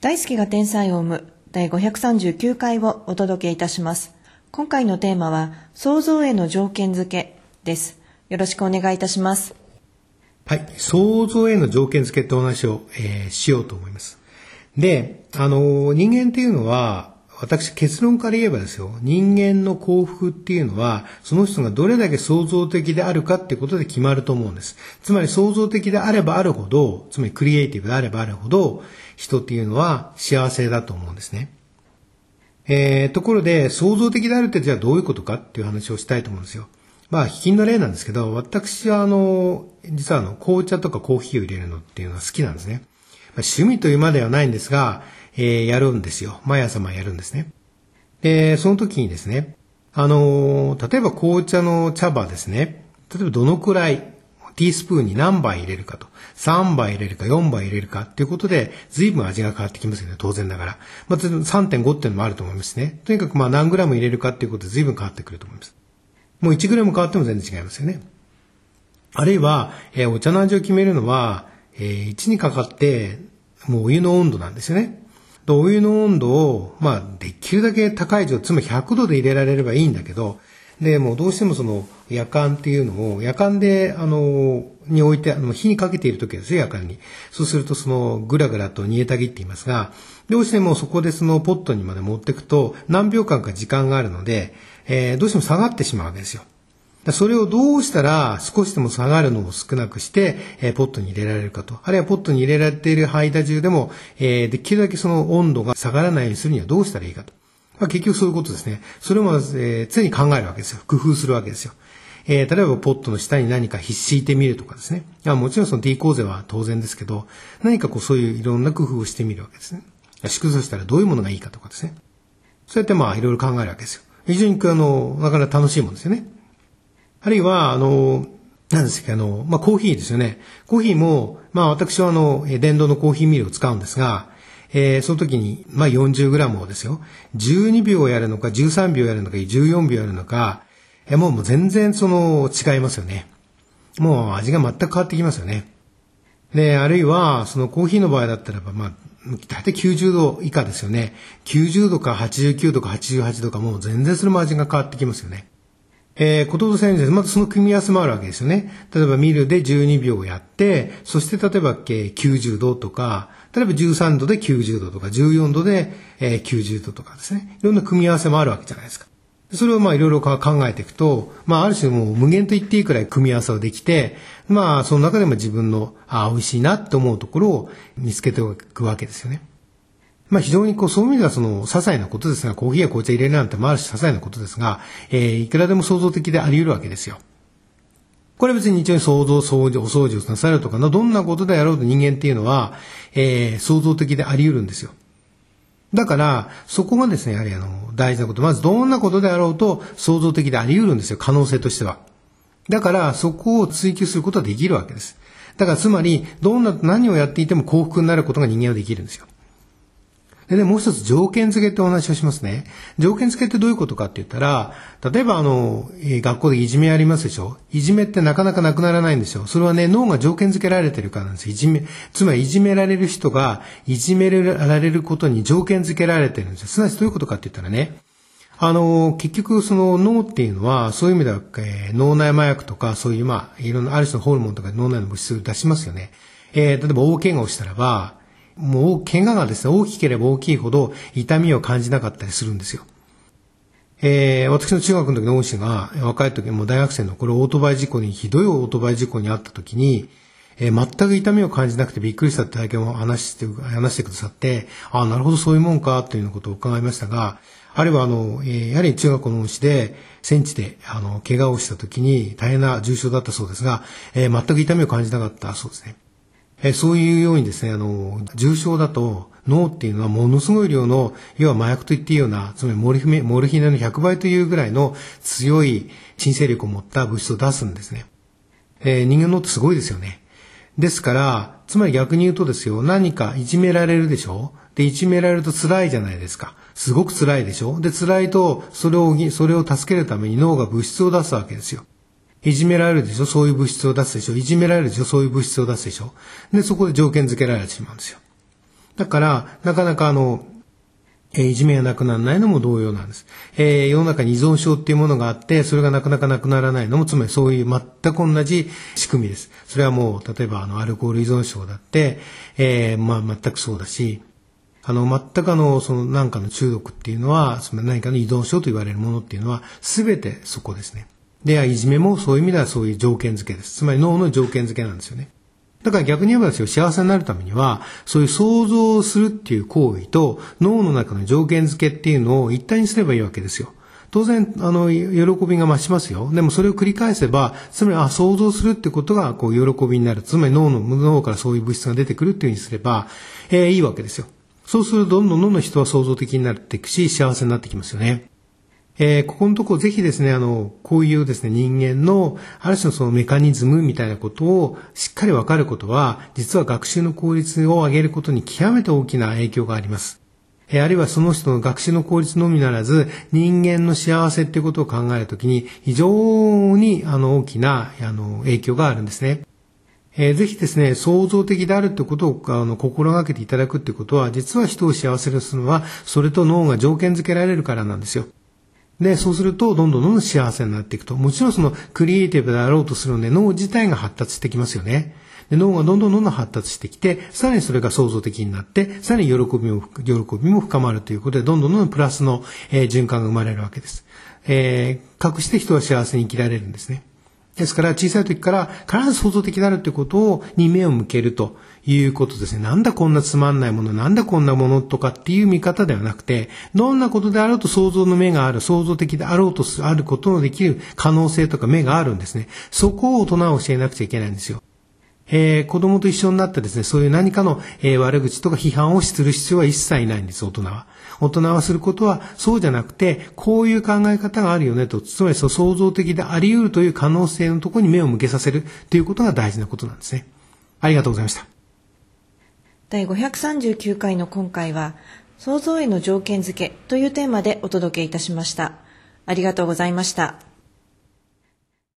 大好きが天才を生む第539回をお届けいたします。今回のテーマは創造への条件付けです。よろしくお願いいたします。 はい、創造への条件付けってお話を、しようと思います。で、人間っていうのは、私結論から言えばですよ、人間の幸福っていうのは、その人がどれだけ創造的であるかっていうことで決まると思うんです。つまり創造的であればあるほど、つまりクリエイティブであればあるほど、人っていうのは幸せだと思うんですね。ところで、創造的であるってじゃあどういうことかっていう話をしたいと思うんですよ。卑近の例なんですけど、私は実は紅茶とかコーヒーを入れるのっていうのは好きなんですね。趣味というまではないんですが、やるんですよ。毎朝やるんですね。で、その時にですね、例えば紅茶の茶葉ですね。例えばどのくらい、ティースプーンに何杯入れるかと。3杯入れるか4杯入れるかっていうことで、随分味が変わってきますよね、当然ながら。3.5 っていうのもあると思いますね。とにかく何グラム入れるかっていうことで随分変わってくると思います。もう1グラム変わっても全然違いますよね。あるいは、お茶の味を決めるのは、1にかかって、もうお湯の温度なんですよね。お湯の温度を、できるだけ高い状態、つまり100度で入れられればいいんだけど、で、もうどうしてもその夜間っていうのを、夜間で、に置いて、火にかけている時ですよ、夜間に。そうするとぐらぐらと煮えたぎって言いますが、どうしてもそこでポットにまで持っていくと、何秒間か時間があるので、どうしても下がってしまうわけですよ。それをどうしたら少しでも下がるのを少なくして、ポットに入れられるかと。あるいはポットに入れられている間中でも、できるだけその温度が下がらないようにするにはどうしたらいいかと。結局そういうことですね。それも、常に考えるわけですよ。工夫するわけですよ。例えばポットの下に何か敷いてみるとかですね。もちろんその D 構成は当然ですけど、何かそういういろんな工夫をしてみるわけですね。縮小したらどういうものがいいかとかですね。そうやっていろいろ考えるわけですよ。非常になかなか楽しいものですよね。あるいは、何ですか、コーヒーですよね。コーヒーも、私は電動のコーヒーミルを使うんですが、その時に、40グラムをですよ、12秒やるのか、13秒やるのか、14秒やるのか、もう全然違いますよね。もう味が全く変わってきますよね。で、あるいは、コーヒーの場合だったらば、大体90度以下ですよね。90度か89度か88度か、もう全然それも味が変わってきますよね。こととせんです。まずその組み合わせもあるわけですよね。例えばミルで12秒やって、そして例えば90度とか、例えば13度で90度とか、14度で90度とかですね。いろんな組み合わせもあるわけじゃないですか。それをいろいろ考えていくと、ある種もう無限と言っていいくらい組み合わせができて、その中でも自分の、美味しいなって思うところを見つけていくわけですよね。非常にそういう意味では些細なことですが、コーヒーや紅茶入れるなんてある種些細なことですが、いくらでも創造的であり得るわけですよ。これは別に日常にお掃除をなさるとかのどんなことであろうと人間っていうのは、創造的であり得るんですよ。だから、そこがですね、やはり大事なこと。まずどんなことであろうと創造的であり得るんですよ、可能性としては。だから、そこを追求することはできるわけです。だから、つまり、何をやっていても幸福になることが人間はできるんですよ。でね、もう一つ条件付けってお話をしますね。条件付けってどういうことかって言ったら、例えば学校でいじめありますでしょ。いじめってなかなかなくならないんですよ。それはね、脳が条件付けられてるからなんですよ。つまりいじめられる人がいじめられることに条件付けられてるんですよ。すなわちどういうことかって言ったらね、結局脳っていうのは、そういう意味では、脳内麻薬とか、そういういろんなある種のホルモンとか脳内の物質を出しますよね。例えば大怪我をしたらば、もう怪我がですね、大きければ大きいほど痛みを感じなかったりするんですよ。私の中学の時の恩師が若い時もう大学生のひどいオートバイ事故に遭った時に、全く痛みを感じなくてびっくりしたって体験を話してくださって、なるほどそういうもんかというようなことを伺いましたが、あるいはやはり中学の恩師で戦地で怪我をした時に大変な重傷だったそうですが、全く痛みを感じなかったそうですね。そういうようにですね、重症だと脳っていうのはものすごい量の、要は麻薬と言っていいような、つまりモルヒネの100倍というぐらいの強い鎮静力を持った物質を出すんですね。人間の脳ってすごいですよね。ですから、つまり逆に言うとですよ、何かいじめられるでしょ。で、いじめられると辛いじゃないですか。すごく辛いでしょ。で、辛いと、それを助けるために脳が物質を出すわけですよ。いじめられるでしょ、そういう物質を出すでしょ。いじめられるでしょ、そういう物質を出すでしょ。で、そこで条件付けられてしまうんですよ。 だから、なかなかいじめがなくならないのも同様なんです。世の中に依存症っていうものがあって、それがなかなかなくならないのも、つまりそういう全く同じ仕組みです。それはもう、例えばアルコール依存症だって、全くそうだし、全くその何かの中毒っていうのは、その何かの依存症と言われるものっていうのは、すべてそこですね。で、いじめもそういう意味ではそういう条件付けです。つまり脳の条件付けなんですよね。だから逆に言えばですよ、幸せになるためには、そういう想像をするっていう行為と、脳の中の条件付けっていうのを一体にすればいいわけですよ。当然、喜びが増しますよ。でもそれを繰り返せば、つまり、想像するってことが、喜びになる。つまり脳からそういう物質が出てくるっていうふうにすれば、いいわけですよ。そうすると、どんどん人は創造的になっていくし、幸せになってきますよね。ここのところぜひですね、こういうですね、人間の、ある種のそのメカニズムみたいなことをしっかり分かることは、実は学習の効率を上げることに極めて大きな影響があります。あるいはその人の学習の効率のみならず、人間の幸せっていうことを考えるときに、非常に大きな影響があるんですね。ぜひですね、創造的であるということを心がけていただくということは、実は人を幸せにするのは、それと脳が条件付けられるからなんですよ。で、そうすると、どんどん幸せになっていくと。もちろんそのクリエイティブであろうとするので、脳自体が発達してきますよね。で、脳がどんどん発達してきて、さらにそれが創造的になって、さらに喜びも深まるということで、どんどんプラスの、循環が生まれるわけです。隠して人は幸せに生きられるんですね。ですから小さい時から必ず創造的であるということに目を向けるということですね。なんだこんなつまんないもの、なんだこんなものとかっていう見方ではなくて、どんなことであろうと創造の目がある、創造的であろうとあることのできる可能性とか目があるんですね。そこを大人は教えなくちゃいけないんですよ。子供と一緒になってですね、そういう何かの、悪口とか批判をする必要は一切ないんです、大人は。大人はすることはそうじゃなくて、こういう考え方があるよねと、つまり創造的であり得るという可能性のところに目を向けさせるということが大事なことなんですね。ありがとうございました。 第539回の今回は、創造への条件付けというテーマでお届けいたしました。ありがとうございました。